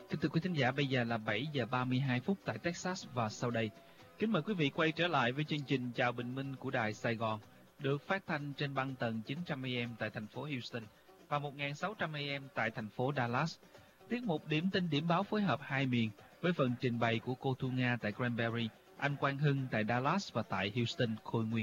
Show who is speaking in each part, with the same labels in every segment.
Speaker 1: Kính thưa quý thính giả, bây giờ là 7 giờ 32 phút tại Texas và sau đây, kính mời quý vị quay trở lại với chương trình Chào Bình Minh của Đài Sài Gòn, được phát thanh trên băng tần 900 AM tại thành phố Houston và 1600 AM tại thành phố Dallas. Tiết mục Điểm tin điểm báo phối hợp hai miền với phần trình bày của cô Thu Nga tại Granbury, anh Quang Hưng tại Dallas và tại Houston, Khôi Nguyên.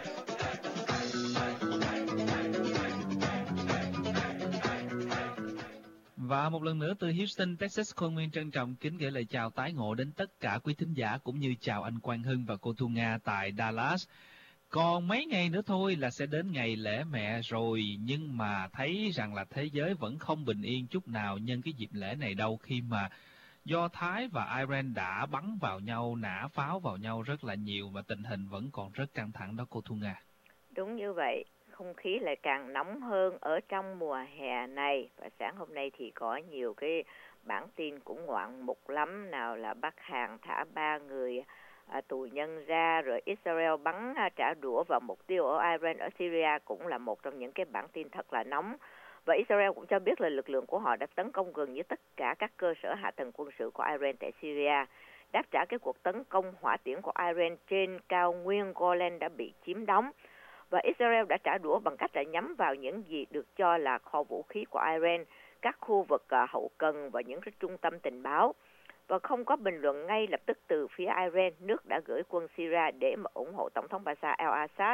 Speaker 1: Và một lần nữa từ Houston, Texas, Khôi Nguyên trân trọng kính gửi lời chào tái ngộ đến tất cả quý thính giả cũng như chào anh Quang Hưng và cô Thu Nga tại Dallas. Còn mấy ngày nữa thôi là sẽ đến ngày lễ mẹ rồi, nhưng mà thấy rằng là thế giới vẫn không bình yên chút nào nhân cái dịp lễ này đâu, khi mà Do Thái và Iran đã bắn vào nhau, nã pháo vào nhau rất là nhiều và tình hình vẫn còn rất căng thẳng đó cô Thu Nga.
Speaker 2: Đúng như vậy, không khí lại càng nóng hơn ở trong mùa hè này. Và sáng hôm nay thì có nhiều cái bản tin cũng ngoạn mục lắm. Nào là Bắc Hàn thả 3 người tù nhân ra, rồi Israel bắn trả đũa vào mục tiêu ở Iran, ở Syria cũng là một trong những cái bản tin thật là nóng. Và Israel cũng cho biết là lực lượng của họ đã tấn công gần như tất cả các cơ sở hạ tầng quân sự của Iran tại Syria. Đáp trả cái cuộc tấn công hỏa tiễn của Iran trên cao nguyên Golan đã bị chiếm đóng. Và Israel đã trả đũa bằng cách là nhắm vào những gì được cho là kho vũ khí của Iran, các khu vực hậu cần và những cái trung tâm tình báo. Và không có bình luận ngay lập tức từ phía Iran, nước đã gửi quân Syria để mà ủng hộ Tổng thống Bashar al-Assad.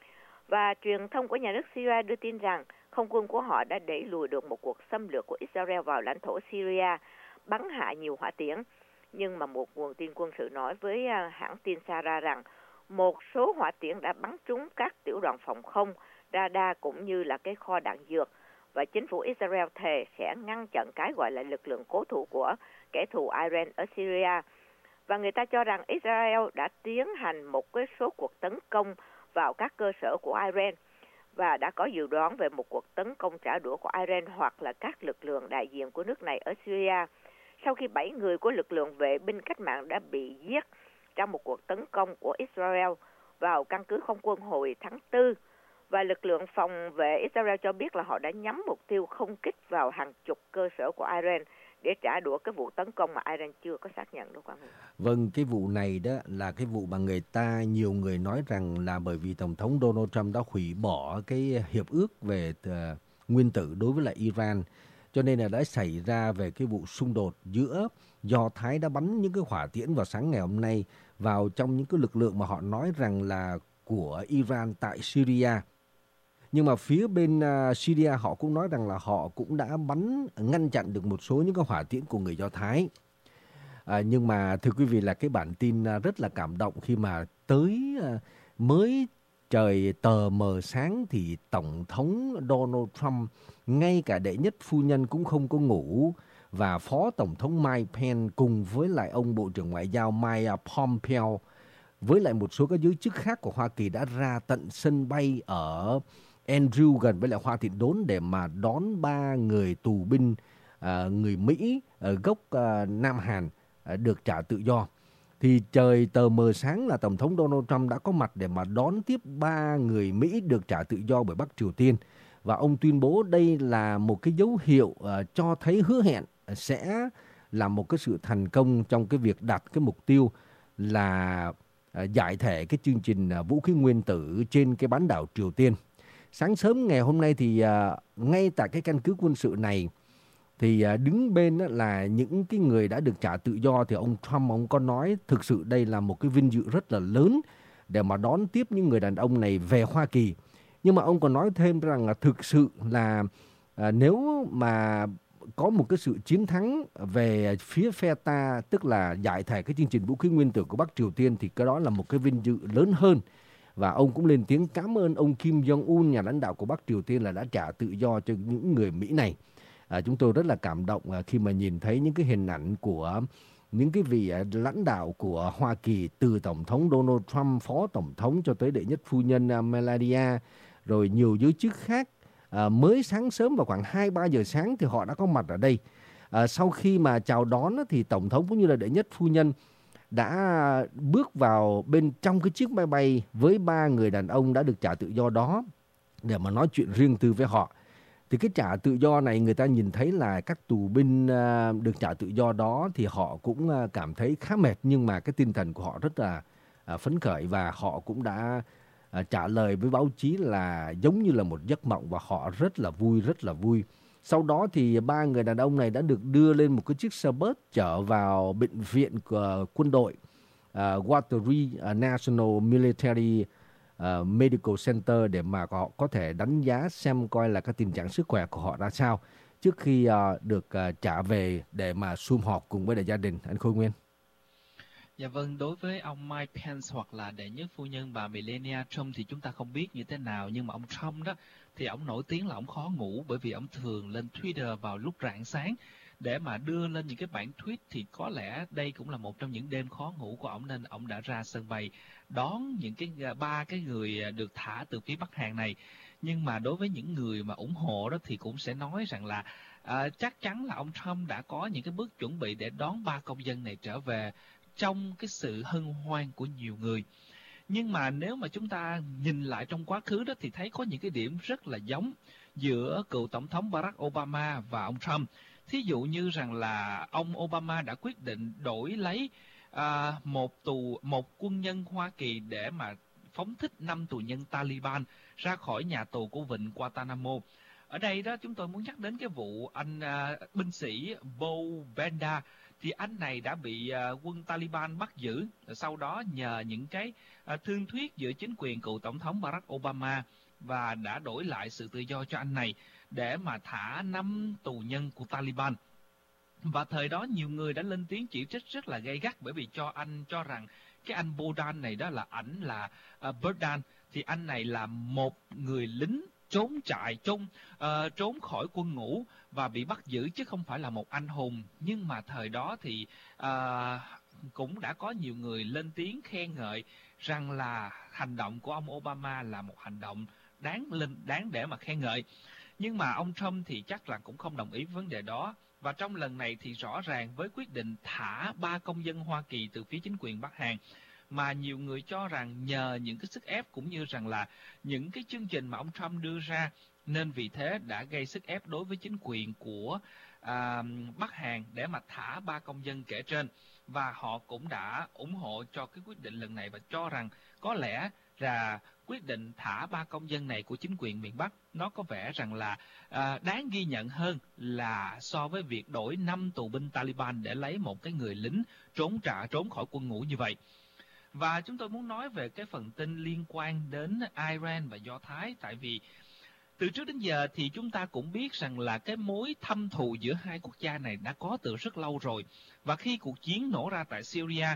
Speaker 2: Và truyền thông của nhà nước Syria đưa tin rằng không quân của họ đã đẩy lùi được một cuộc xâm lược của Israel vào lãnh thổ Syria, bắn hạ nhiều hỏa tiễn. Nhưng mà một nguồn tin quân sự nói với hãng tin Sara rằng một số hỏa tiễn đã bắn trúng các tiểu đoàn phòng không, radar cũng như là cái kho đạn dược. Và chính phủ Israel thề sẽ ngăn chặn cái gọi là lực lượng cố thủ của kẻ thù Iran ở Syria. Và người ta cho rằng Israel đã tiến hành một cái số cuộc tấn công vào các cơ sở của Iran và đã có dự đoán về một cuộc tấn công trả đũa của Iran hoặc là các lực lượng đại diện của nước này ở Syria. Sau khi 7 người của lực lượng vệ binh cách mạng đã bị giết trong một cuộc tấn công của Israel vào căn cứ không quân hồi tháng 4, và lực lượng phòng vệ Israel cho biết là họ đã nhắm mục tiêu không kích vào hàng chục cơ sở của Iran để trả đũa cái vụ tấn công mà Iran chưa có xác nhận đâu Quang Hùng.
Speaker 3: Vâng, cái vụ này đó là cái vụ mà nhiều người nói rằng là bởi vì Tổng thống Donald Trump đã hủy bỏ cái hiệp ước về nguyên tử đối với lại Iran, cho nên là đã xảy ra về cái vụ xung đột giữa Do Thái đã bắn những cái hỏa tiễn vào sáng ngày hôm nay vào trong những cái lực lượng mà họ nói rằng là của Iran tại Syria. Nhưng mà phía bên Syria họ cũng nói rằng là họ cũng đã ngăn chặn được một số những cái hỏa tiễn của người Do Thái. Nhưng mà thưa quý vị, là cái bản tin rất là cảm động khi mà mới trời tờ mờ sáng thì Tổng thống Donald Trump, ngay cả đệ nhất phu nhân cũng không có ngủ, và Phó Tổng thống Mike Pence cùng với lại ông Bộ trưởng Ngoại giao Mike Pompeo với lại một số các giới chức khác của Hoa Kỳ đã ra tận sân bay ở Andrew gần với lại Hoa Thị Đốn để mà đón 3 người tù binh người Mỹ gốc Nam Hàn được trả tự do. Thì trời tờ mờ sáng là Tổng thống Donald Trump đã có mặt để mà đón tiếp 3 người Mỹ được trả tự do bởi Bắc Triều Tiên. Và ông tuyên bố đây là một cái dấu hiệu cho thấy hứa hẹn sẽ là một cái sự thành công trong cái việc đặt cái mục tiêu là giải thể cái chương trình vũ khí nguyên tử trên cái bán đảo Triều Tiên. Sáng sớm ngày hôm nay thì ngay tại cái căn cứ quân sự này thì đứng bên là những cái người đã được trả tự do, thì ông Trump ông có nói thực sự đây là một cái vinh dự rất là lớn để mà đón tiếp những người đàn ông này về Hoa Kỳ. Nhưng mà ông còn nói thêm rằng là thực sự là nếu mà có một cái sự chiến thắng về phía phe ta, tức là giải thể cái chương trình vũ khí nguyên tử của Bắc Triều Tiên, thì cái đó là một cái vinh dự lớn hơn. Và ông cũng lên tiếng cảm ơn ông Kim Jong-un, nhà lãnh đạo của Bắc Triều Tiên, là đã trả tự do cho những người Mỹ này. Chúng tôi rất là cảm động khi mà nhìn thấy những cái hình ảnh của những cái vị lãnh đạo của Hoa Kỳ, từ Tổng thống Donald Trump, Phó Tổng thống cho tới đệ nhất phu nhân Melania, rồi nhiều giới chức khác. Mới sáng sớm vào khoảng 2-3 giờ sáng thì họ đã có mặt ở đây. Sau khi mà chào đón thì Tổng thống cũng như là đệ nhất phu nhân đã bước vào bên trong cái chiếc máy bay với 3 người đàn ông đã được trả tự do đó để mà nói chuyện riêng tư với họ. Thì cái trả tự do này người ta nhìn thấy là các tù binh được trả tự do đó thì họ cũng cảm thấy khá mệt, nhưng mà cái tinh thần của họ rất là phấn khởi, và họ cũng đã trả lời với báo chí là giống như là một giấc mộng, và họ rất là vui, rất là vui. Sau đó thì 3 người đàn ông này đã được đưa lên một cái chiếc xe bus chở vào bệnh viện của quân đội Wateree National Military Medical Center để mà họ có thể đánh giá xem coi là cái tình trạng sức khỏe của họ ra sao trước khi được trả về để mà sum họp cùng với đại gia đình. Anh Khôi Nguyên.
Speaker 1: Dạ vâng, đối với ông Mike Pence hoặc là đệ nhất phu nhân bà Melania Trump thì chúng ta không biết như thế nào, nhưng mà ông Trump đó thì ông nổi tiếng là ông khó ngủ, bởi vì ông thường lên Twitter vào lúc rạng sáng để mà đưa lên những cái bản tweet, thì có lẽ đây cũng là một trong những đêm khó ngủ của ông, nên ông đã ra sân bay đón những cái 3 cái người được thả từ phía Bắc Hàn này. Nhưng mà đối với những người mà ủng hộ đó thì cũng sẽ nói rằng là chắc chắn là ông Trump đã có những cái bước chuẩn bị để đón 3 công dân này trở về trong cái sự hân hoan của nhiều người. Nhưng mà nếu mà chúng ta nhìn lại trong quá khứ đó thì thấy có những cái điểm rất là giống giữa cựu tổng thống Barack Obama và ông Trump. Thí dụ như rằng là ông Obama đã quyết định đổi lấy một quân nhân Hoa Kỳ để mà phóng thích 5 tù nhân Taliban ra khỏi nhà tù của vịnh Guantanamo. Ở đây đó chúng tôi muốn nhắc đến cái vụ anh binh sĩ Bo Benda. Thì anh này đã bị quân Taliban bắt giữ, sau đó nhờ những cái thương thuyết giữa chính quyền cựu tổng thống Barack Obama và đã đổi lại sự tự do cho anh này để mà thả 5 tù nhân của Taliban. Và thời đó nhiều người đã lên tiếng chỉ trích rất là gay gắt, bởi vì cho rằng cái anh Bodan này đó là ảnh là Bodan, thì anh này là một người lính trốn khỏi quân ngũ và bị bắt giữ, chứ không phải là một anh hùng. Nhưng mà thời đó thì cũng đã có nhiều người lên tiếng khen ngợi rằng là hành động của ông Obama là một hành động đáng để mà khen ngợi. Nhưng mà ông Trump thì chắc là cũng không đồng ý với vấn đề đó. Và trong lần này thì rõ ràng với quyết định thả 3 công dân Hoa Kỳ từ phía chính quyền Bắc Hàn, mà nhiều người cho rằng nhờ những cái sức ép cũng như rằng là những cái chương trình mà ông Trump đưa ra, nên vì thế đã gây sức ép đối với chính quyền của Bắc Hàn để mà thả 3 công dân kể trên. Và họ cũng đã ủng hộ cho cái quyết định lần này và cho rằng có lẽ là quyết định thả 3 công dân này của chính quyền miền Bắc nó có vẻ rằng là đáng ghi nhận hơn là so với việc đổi 5 tù binh Taliban để lấy một cái người lính trốn khỏi quân ngũ như vậy. Và chúng tôi muốn nói về cái phần tin liên quan đến Iran và Do Thái, tại vì từ trước đến giờ thì chúng ta cũng biết rằng là cái mối thâm thù giữa hai quốc gia này đã có từ rất lâu rồi. Và khi cuộc chiến nổ ra tại Syria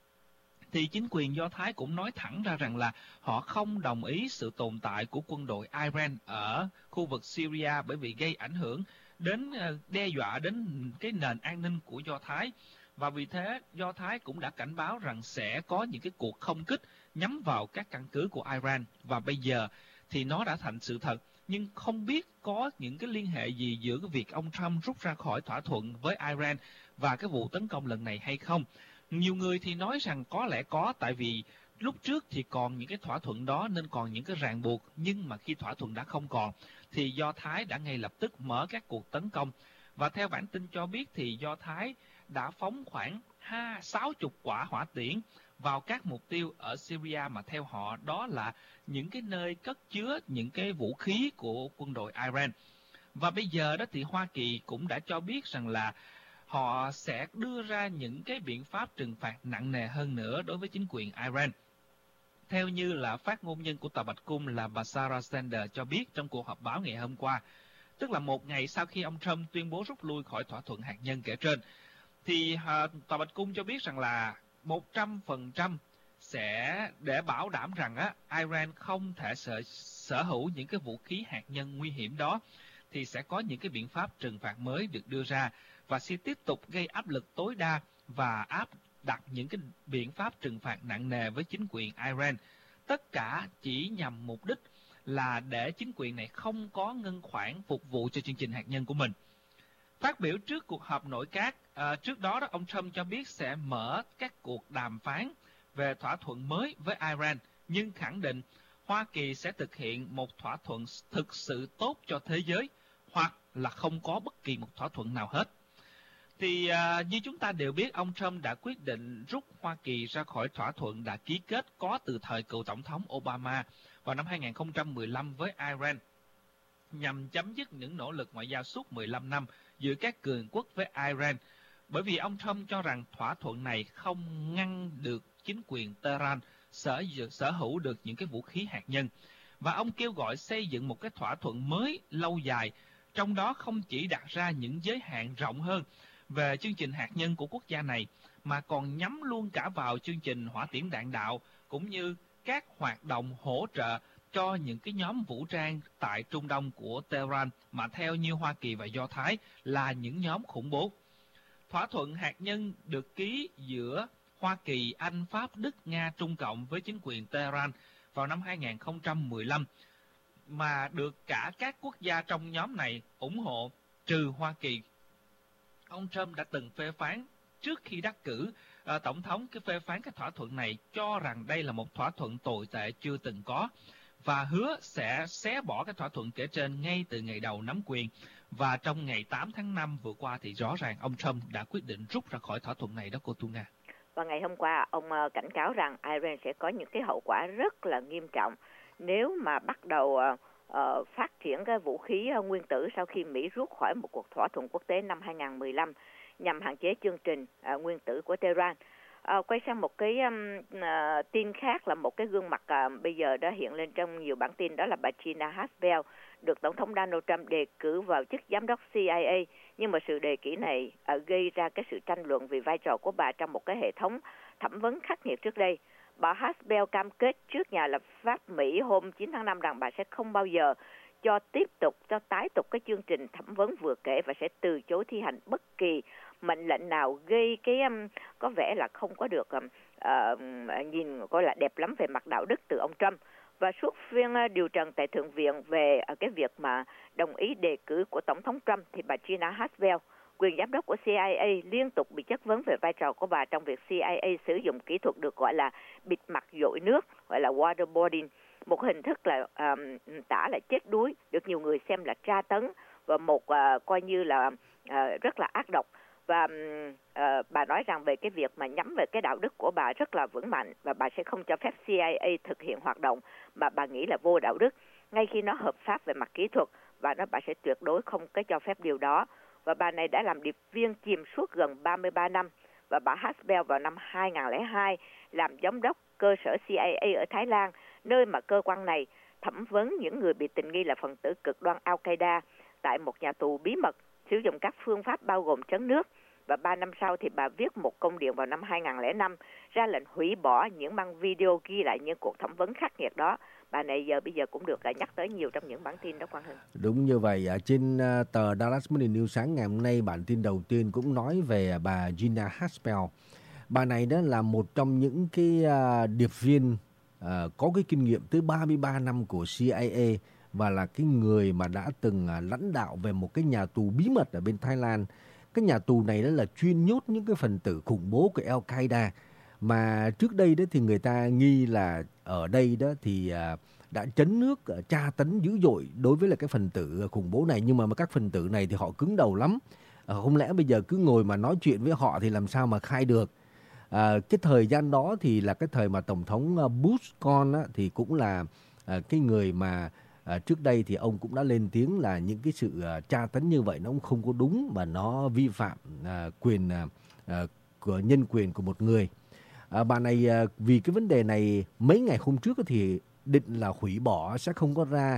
Speaker 1: thì chính quyền Do Thái cũng nói thẳng ra rằng là họ không đồng ý sự tồn tại của quân đội Iran ở khu vực Syria, bởi vì gây ảnh hưởng đến đe dọa đến cái nền an ninh của Do Thái. Và vì thế Do Thái cũng đã cảnh báo rằng sẽ có những cái cuộc không kích nhắm vào các căn cứ của Iran. Và bây giờ thì nó đã thành sự thật. Nhưng không biết có những cái liên hệ gì giữa cái việc ông Trump rút ra khỏi thỏa thuận với Iran và cái vụ tấn công lần này hay không. Nhiều người thì nói rằng có lẽ có, tại vì lúc trước thì còn những cái thỏa thuận đó nên còn những cái ràng buộc. Nhưng mà khi thỏa thuận đã không còn thì Do Thái đã ngay lập tức mở các cuộc tấn công. Và theo bản tin cho biết thì Do Thái đã phóng khoảng 60 quả hỏa tiễn vào các mục tiêu ở Syria, mà theo họ đó là những cái nơi cất chứa những cái vũ khí của quân đội Iran. Và bây giờ đó thì Hoa Kỳ cũng đã cho biết rằng là họ sẽ đưa ra những cái biện pháp trừng phạt nặng nề hơn nữa đối với chính quyền Iran. Theo như là phát ngôn nhân của Tòa Bạch Cung là bà Sarah Sanders cho biết trong cuộc họp báo ngày hôm qua, tức là một ngày sau khi ông Trump tuyên bố rút lui khỏi thỏa thuận hạt nhân kể trên, thì Tòa Bạch Cung cho biết rằng là 100% sẽ để bảo đảm rằng Iran không thể sở hữu những cái vũ khí hạt nhân nguy hiểm đó, thì sẽ có những cái biện pháp trừng phạt mới được đưa ra và sẽ tiếp tục gây áp lực tối đa và áp đặt những cái biện pháp trừng phạt nặng nề với chính quyền Iran. Tất cả chỉ nhằm mục đích là để chính quyền này không có ngân khoản phục vụ cho chương trình hạt nhân của mình. Phát biểu trước cuộc họp nội các, trước đó ông Trump cho biết sẽ mở các cuộc đàm phán về thỏa thuận mới với Iran, nhưng khẳng định Hoa Kỳ sẽ thực hiện một thỏa thuận thực sự tốt cho thế giới, hoặc là không có bất kỳ một thỏa thuận nào hết. Thì như chúng ta đều biết, ông Trump đã quyết định rút Hoa Kỳ ra khỏi thỏa thuận đã ký kết có từ thời cựu Tổng thống Obama vào năm 2015 với Iran, nhằm chấm dứt những nỗ lực ngoại giao suốt 15 năm giữa các cường quốc với Iran, bởi vì ông Trump cho rằng thỏa thuận này không ngăn được chính quyền Tehran sở hữu được những cái vũ khí hạt nhân. Và ông kêu gọi xây dựng một cái thỏa thuận mới lâu dài, trong đó không chỉ đặt ra những giới hạn rộng hơn về chương trình hạt nhân của quốc gia này, mà còn nhắm luôn cả vào chương trình hỏa tiễn đạn đạo, cũng như các hoạt động hỗ trợ cho những cái nhóm vũ trang tại Trung Đông của Tehran mà theo như Hoa Kỳ và Do Thái là những nhóm khủng bố. Thỏa thuận hạt nhân được ký giữa Hoa Kỳ, Anh, Pháp, Đức, Nga, Trung Cộng với chính quyền Tehran vào năm 2015 mà được cả các quốc gia trong nhóm này ủng hộ trừ Hoa Kỳ. Ông Trump đã từng phê phán trước khi đắc cử tổng thống phê phán cái thỏa thuận này, cho rằng đây là một thỏa thuận tồi tệ chưa từng có, và hứa sẽ xé bỏ cái thỏa thuận kể trên ngay từ ngày đầu nắm quyền. Và trong ngày 8 tháng 5 vừa qua thì rõ ràng ông Trump đã quyết định rút ra khỏi thỏa thuận này đó, cô Tu Nga.
Speaker 2: Và ngày hôm qua, ông cảnh cáo rằng Iran sẽ có những cái hậu quả rất là nghiêm trọng nếu mà bắt đầu phát triển cái vũ khí nguyên tử sau khi Mỹ rút khỏi một cuộc thỏa thuận quốc tế năm 2015 nhằm hạn chế chương trình nguyên tử của Tehran. Quay sang một cái tin khác, là một cái gương mặt bây giờ đã hiện lên trong nhiều bản tin, đó là bà Gina Haspel, được Tổng thống Donald Trump đề cử vào chức giám đốc CIA. Nhưng mà sự đề cử này gây ra cái sự tranh luận vì vai trò của bà trong một cái hệ thống thẩm vấn khắc nghiệt trước đây. Bà Haspel cam kết trước nhà lập pháp Mỹ hôm 9 tháng 5 rằng bà sẽ không bao giờ cho tái tục cái chương trình thẩm vấn vừa kể, và sẽ từ chối thi hành bất kỳ mệnh lệnh nào gây cái có vẻ là không có được nhìn coi là đẹp lắm về mặt đạo đức từ ông Trump. Và suốt phiên điều trần tại Thượng viện về cái việc mà đồng ý đề cử của Tổng thống Trump, thì bà Gina Haspel, quyền giám đốc của CIA, liên tục bị chất vấn về vai trò của bà trong việc CIA sử dụng kỹ thuật được gọi là bịt mặt dội nước, gọi là waterboarding, một hình thức là tả là chết đuối, được nhiều người xem là tra tấn và một coi như là rất là ác độc. Và bà nói rằng về cái việc mà nhắm về cái đạo đức của bà rất là vững mạnh, và bà sẽ không cho phép CIA thực hiện hoạt động mà bà nghĩ là vô đạo đức, ngay khi nó hợp pháp về mặt kỹ thuật, và bà sẽ tuyệt đối không có cho phép điều đó. Và bà này đã làm điệp viên chìm suốt gần 33 năm, và bà Haspel vào năm 2002 làm giám đốc cơ sở CIA ở Thái Lan, nơi mà cơ quan này thẩm vấn những người bị tình nghi là phần tử cực đoan Al-Qaeda tại một nhà tù bí mật, sử dụng các phương pháp bao gồm trấn nước. Và 3 năm sau thì bà viết một công điện vào năm 2005 ra lệnh hủy bỏ những băng video ghi lại những cuộc thẩm vấn khắc nghiệt đó. Bà này bây giờ cũng được nhắc tới nhiều trong những bản tin đó, Quang Hưng.
Speaker 3: Đúng như vậy. Trên tờ Dallas Morning News sáng ngày hôm nay, bản tin đầu tiên cũng nói về bà Gina Haspel. Bà này đó là một trong những cái điệp viên có cái kinh nghiệm tới 33 năm của CIA, và là cái người mà đã từng lãnh đạo về một cái nhà tù bí mật ở bên Thái Lan. Cái nhà tù này đó là chuyên nhốt những cái phần tử khủng bố của Al-Qaeda. Mà trước đây đó thì người ta nghi là ở đây đó thì đã trấn nước, tra tấn dữ dội đối với là cái phần tử khủng bố này. Nhưng mà các phần tử này thì họ cứng đầu lắm. Không lẽ bây giờ cứ ngồi mà nói chuyện với họ thì làm sao mà khai được. Cái thời gian đó thì là cái thời mà Tổng thống Bush con á, thì cũng là cái người mà trước đây thì ông cũng đã lên tiếng là những cái sự tra tấn như vậy nó cũng không có đúng, mà nó vi phạm quyền của nhân quyền của một người. Bà này vì cái vấn đề này mấy ngày hôm trước thì định là hủy bỏ, sẽ không có ra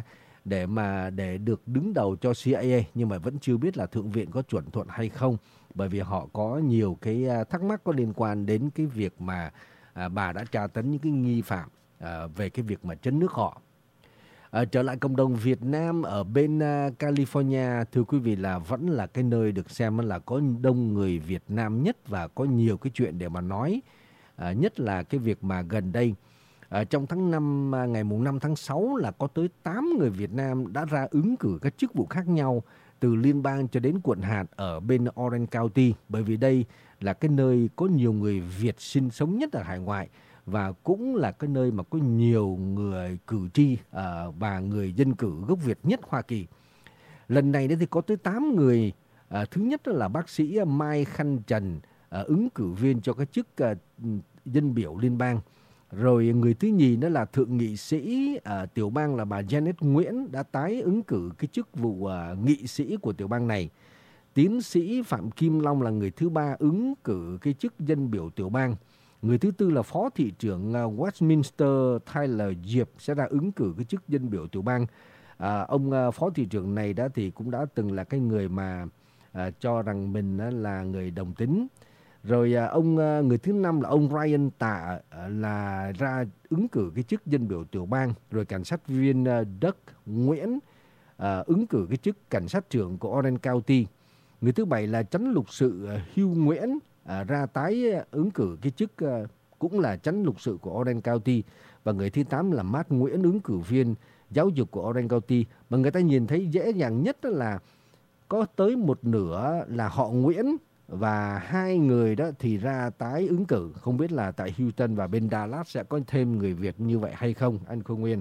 Speaker 3: để được đứng đầu cho CIA, nhưng mà vẫn chưa biết là Thượng viện có chuẩn thuận hay không, bởi vì họ có nhiều cái thắc mắc có liên quan đến cái việc mà bà đã tra tấn những cái nghi phạm về cái việc mà trấn nước họ. Trở lại cộng đồng Việt Nam ở bên California, thưa quý vị, là vẫn là cái nơi được xem là có đông người Việt Nam nhất và có nhiều cái chuyện để mà nói. Nhất là cái việc mà gần đây, trong tháng 5, ngày mùng 5 tháng 6 là có tới 8 người Việt Nam đã ra ứng cử các chức vụ khác nhau, từ liên bang cho đến quận hạt ở bên Orange County, bởi vì đây là cái nơi có nhiều người Việt sinh sống nhất ở hải ngoại, và cũng là cái nơi mà có nhiều người cử tri và người dân cử gốc Việt nhất Hoa Kỳ. Lần này thì có tới 8 người. Thứ nhất là bác sĩ Mai Khanh Trần, ứng cử viên cho cái chức dân biểu liên bang. Rồi người thứ nhì đó là thượng nghị sĩ tiểu bang là bà Janet Nguyễn, đã tái ứng cử cái chức vụ nghị sĩ của tiểu bang này. Tiến sĩ Phạm Kim Long là người thứ ba ứng cử cái chức dân biểu tiểu bang. Người thứ tư là Phó thị trưởng Westminster Tyler Diệp sẽ ra ứng cử cái chức dân biểu tiểu bang. Ông Phó thị trưởng này thì cũng đã từng là cái người mà cho rằng mình là người đồng tính. Rồi người thứ năm là ông Ryan Tạ là ra ứng cử cái chức dân biểu tiểu bang. Rồi cảnh sát viên Doug Nguyễn ứng cử cái chức cảnh sát trưởng của Orange County. Người thứ bảy là chánh lục sự Hugh Nguyễn ra tái ứng cử cái chức cũng là chánh lục sự của Orange County. Và người thứ 8 là Matt Nguyễn, ứng cử viên giáo dục của Orange County. Mà người ta nhìn thấy dễ dàng nhất là có tới một nửa là họ Nguyễn, và 2 người đó thì ra tái ứng cử. Không biết là tại Houston và bên Dallas sẽ có thêm người Việt như vậy hay không, anh Khôi Nguyên?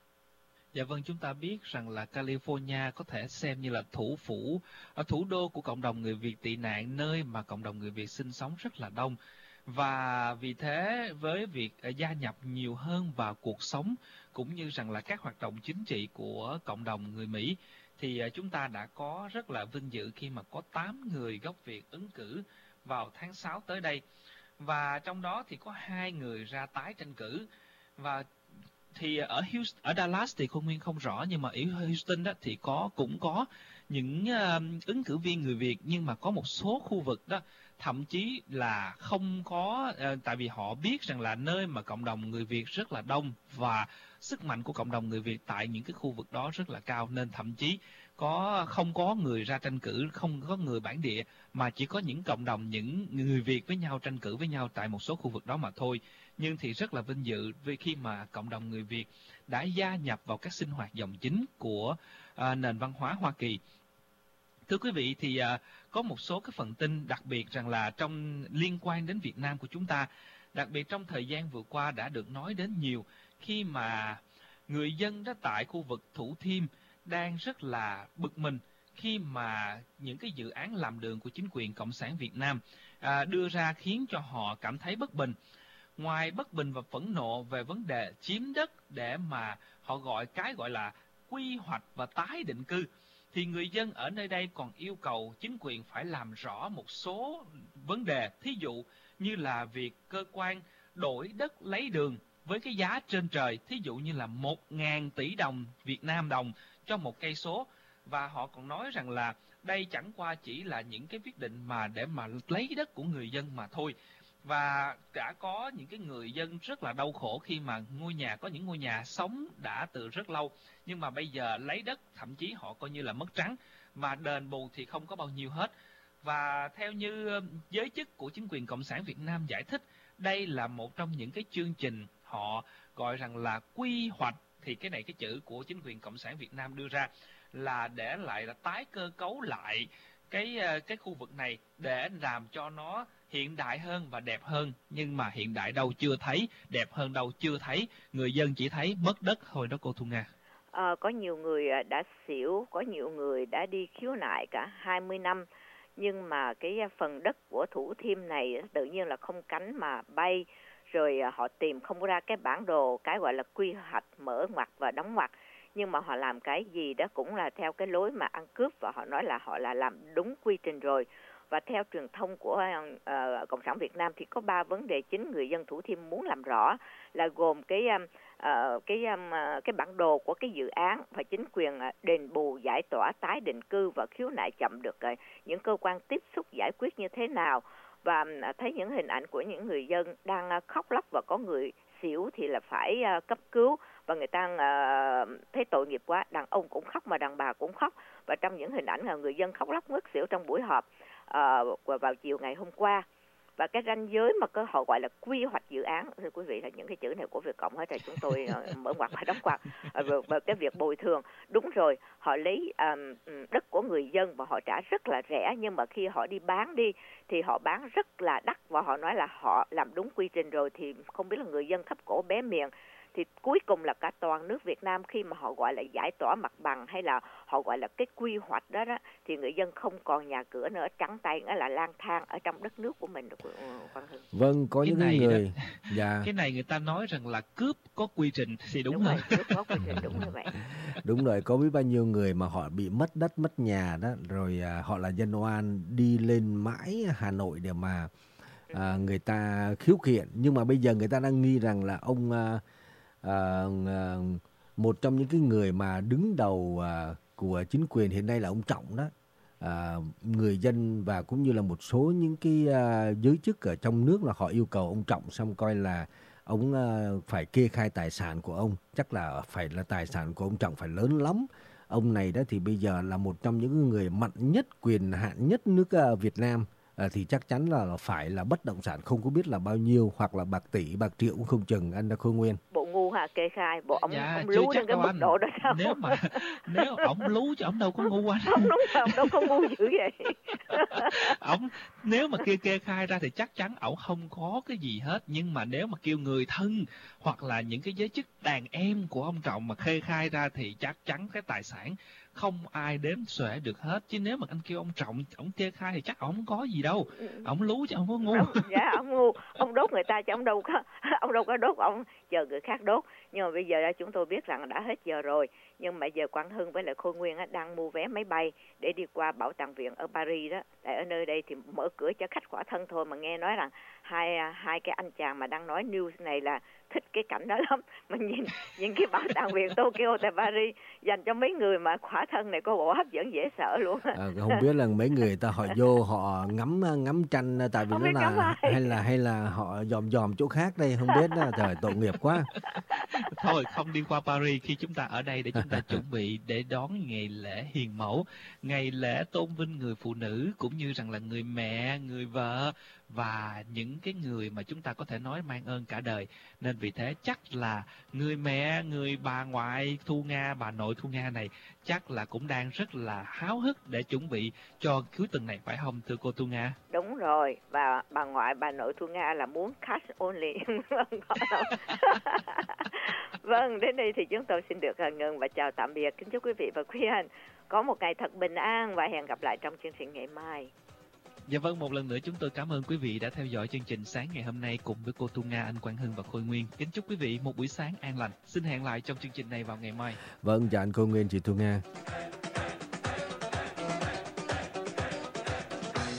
Speaker 1: Dạ vâng, chúng ta biết rằng là California có thể xem như là thủ đô của cộng đồng người Việt tị nạn, nơi mà cộng đồng người Việt sinh sống rất là đông. Và vì thế với việc gia nhập nhiều hơn vào cuộc sống cũng như rằng là các hoạt động chính trị của cộng đồng người Mỹ, thì chúng ta đã có rất là vinh dự khi mà có 8 người gốc Việt ứng cử vào tháng 6 tới đây. Và trong đó thì có 2 người ra tái tranh cử. Và thì ở Dallas thì Khôi Nguyên không rõ, nhưng mà ở Houston đó thì cũng có những ứng cử viên người Việt, nhưng mà có một số khu vực đó thậm chí là không có, tại vì họ biết rằng là nơi mà cộng đồng người Việt rất là đông và sức mạnh của cộng đồng người Việt tại những cái khu vực đó rất là cao, nên thậm chí không có người ra tranh cử, không có người bản địa, mà chỉ có những cộng đồng, những người Việt với nhau tranh cử với nhau tại một số khu vực đó mà thôi. Nhưng thì rất là vinh dự vì khi mà cộng đồng người Việt đã gia nhập vào các sinh hoạt dòng chính của nền văn hóa Hoa Kỳ. Thưa quý vị, thì có một số cái phần tin đặc biệt rằng là liên quan đến Việt Nam của chúng ta, đặc biệt trong thời gian vừa qua đã được nói đến nhiều, khi mà người dân đó tại khu vực Thủ Thiêm đang rất là bực mình khi mà những cái dự án làm đường của chính quyền Cộng sản Việt Nam đưa ra khiến cho họ cảm thấy bất bình. Ngoài bất bình và phẫn nộ về vấn đề chiếm đất để mà họ gọi là quy hoạch và tái định cư, thì người dân ở nơi đây còn yêu cầu chính quyền phải làm rõ một số vấn đề, thí dụ như là việc cơ quan đổi đất lấy đường với cái giá trên trời, thí dụ như là 1.000 tỷ đồng Việt Nam đồng cho một cây số. Và họ còn nói rằng là đây chẳng qua chỉ là những cái quyết định mà để mà lấy đất của người dân mà thôi. Và đã có những cái người dân rất là đau khổ khi mà có những ngôi nhà sống đã từ rất lâu, nhưng mà bây giờ lấy đất thậm chí họ coi như là mất trắng, và đền bù thì không có bao nhiêu hết. Và theo như giới chức của chính quyền Cộng sản Việt Nam giải thích, đây là một trong những cái chương trình họ gọi rằng là quy hoạch, thì cái này cái chữ của chính quyền Cộng sản Việt Nam đưa ra là để lại là tái cơ cấu lại cái khu vực này để làm cho nó hiện đại hơn và đẹp hơn. Nhưng mà hiện đại đâu chưa thấy, đẹp hơn đâu chưa thấy, người dân chỉ thấy mất đất thôi đó cô Thu Nga.
Speaker 2: Có nhiều người đã xỉu, có nhiều người đã đi khiếu nại cả 20 năm, nhưng mà cái phần đất của Thủ Thiêm này tự nhiên là không cánh mà bay, rồi họ tìm không ra cái bản đồ, cái gọi là quy hoạch mở ngoặc và đóng ngoặc, nhưng mà họ làm cái gì đó cũng là theo cái lối mà ăn cướp, và họ nói là họ là làm đúng quy trình rồi. Và theo truyền thông của Cộng sản Việt Nam thì có 3 vấn đề chính người dân Thủ Thiêm muốn làm rõ, là gồm cái bản đồ của cái dự án, và chính quyền đền bù, giải tỏa, tái định cư và khiếu nại chậm được những cơ quan tiếp xúc giải quyết như thế nào. Và thấy những hình ảnh của những người dân đang khóc lóc, và có người xỉu thì là phải cấp cứu, và người ta thấy tội nghiệp quá, đàn ông cũng khóc mà đàn bà cũng khóc. Và trong những hình ảnh là người dân khóc lóc ngất xỉu trong buổi họp vào chiều ngày hôm qua. Và cái ranh giới mà họ gọi là quy hoạch dự án, thưa quý vị, là những cái chữ này của Việt Cộng hết rồi, chúng tôi mở ngoặc và đóng ngoặc. Và cái việc bồi thường, đúng rồi, họ lấy đất của người dân và họ trả rất là rẻ, nhưng mà khi họ đi bán thì họ bán rất là đắt, và họ nói là họ làm đúng quy trình rồi, thì không biết là người dân thấp cổ bé miệng thì cuối cùng là cả toàn nước Việt Nam khi mà họ gọi là giải tỏa mặt bằng hay là họ gọi là cái quy hoạch đó thì người dân không còn nhà cửa nữa, trắng tay nữa là lang thang ở trong đất nước của mình được, Quang Hưng.
Speaker 3: Vâng, có
Speaker 1: Cái
Speaker 3: những
Speaker 1: này
Speaker 3: người dạ
Speaker 1: Cái này người ta nói rằng là cướp có quy trình thì đúng
Speaker 2: Đúng
Speaker 1: hơn.
Speaker 2: rồi, cướp có quy trình, đúng như vậy.
Speaker 3: đúng rồi, có biết bao nhiêu người mà họ bị mất đất mất nhà đó, rồi họ là dân oan đi lên mãi Hà Nội để mà người ta khiếu kiện, nhưng mà bây giờ người ta đang nghi rằng là ông một trong những cái người mà đứng đầu của chính quyền hiện nay là ông Trọng đó, người dân và cũng như là một số những cái giới chức ở trong nước là họ yêu cầu ông Trọng xong coi là ông phải kê khai tài sản của ông, chắc là phải là tài sản của ông Trọng phải lớn lắm. Ông này đó thì bây giờ là một trong những người mạnh nhất, quyền hạn nhất nước Việt Nam, thì chắc chắn là phải là bất động sản không có biết là bao nhiêu, hoặc là bạc tỷ bạc triệu cũng không chừng, anh Khôi Nguyên.
Speaker 2: Bộ ngu hả, kê khai bộ ông
Speaker 1: Dạ, chưa
Speaker 2: lú
Speaker 1: chắc
Speaker 2: đến cái
Speaker 1: đâu
Speaker 2: mức
Speaker 1: anh.
Speaker 2: độ đó sao?
Speaker 1: Nếu ổng lú chứ ổng đâu có ngu anh.
Speaker 2: Không, đúng rồi, ông đâu có ngu dữ vậy.
Speaker 1: Nếu mà kê khai ra thì chắc chắn ổng không có cái gì hết, nhưng mà nếu mà kêu người thân hoặc là những cái giới chức đàn em của ông Trọng mà kê khai ra thì chắc chắn cái tài sản không ai đếm xuể được hết. Chứ nếu mà anh kêu ông Trọng ổng kê khai thì chắc ổng không có gì đâu. Ổng lú chứ ổng có ngu.
Speaker 2: Dạ, ông ngu, ông đốt người ta chứ ông đâu có đốt, ông chờ người khác đốt. Nhưng mà bây giờ chúng tôi biết rằng đã hết giờ rồi, nhưng mà giờ Quang Hưng với lại Khôi Nguyên đang mua vé máy bay để đi qua Bảo tàng Viện ở Paris đó. Tại ở nơi đây thì mở cửa cho khách khỏa thân thôi, mà nghe nói rằng hai cái anh chàng mà đang nói news này là thích cái cảnh đó lắm. Mà nhìn cái Bảo tàng Viện Tokyo tại Paris dành cho mấy người mà khỏa thân này có bộ hấp dẫn dễ sợ luôn.
Speaker 3: Không biết là mấy người ta họ vô họ ngắm tranh tại vì
Speaker 2: Không
Speaker 3: nó là hay là họ dòm chỗ khác đây, không biết đó, trời tội nghiệp quá.
Speaker 1: Thôi không đi qua Paris khi chúng ta ở đây để chúng ta chuẩn bị để đón ngày lễ hiền mẫu, ngày lễ tôn vinh người phụ nữ cũng như rằng là người mẹ, người vợ và những cái người mà chúng ta có thể nói mang ơn cả đời. Nên vì thế chắc là người mẹ, người bà ngoại Thu Nga, bà nội Thu Nga này chắc là cũng đang rất là háo hức để chuẩn bị cho cuối tuần này, phải không thưa cô Thu Nga?
Speaker 2: Đúng rồi, và bà ngoại, bà nội Thu Nga là muốn cash only. Vâng, đến đây thì chúng tôi xin được ngừng và chào tạm biệt. Kính chúc quý vị và quý anh có một ngày thật bình an và hẹn gặp lại trong chương trình ngày mai.
Speaker 1: Dạ vâng, một lần nữa chúng tôi cảm ơn quý vị đã theo dõi chương trình sáng ngày hôm nay cùng với cô Thu Nga, anh Quang Hưng và Khôi Nguyên. Kính chúc quý vị một buổi sáng an lành. Xin hẹn lại trong chương trình này vào ngày mai.
Speaker 3: Vâng, chào anh Khôi Nguyên, chị Thu Nga.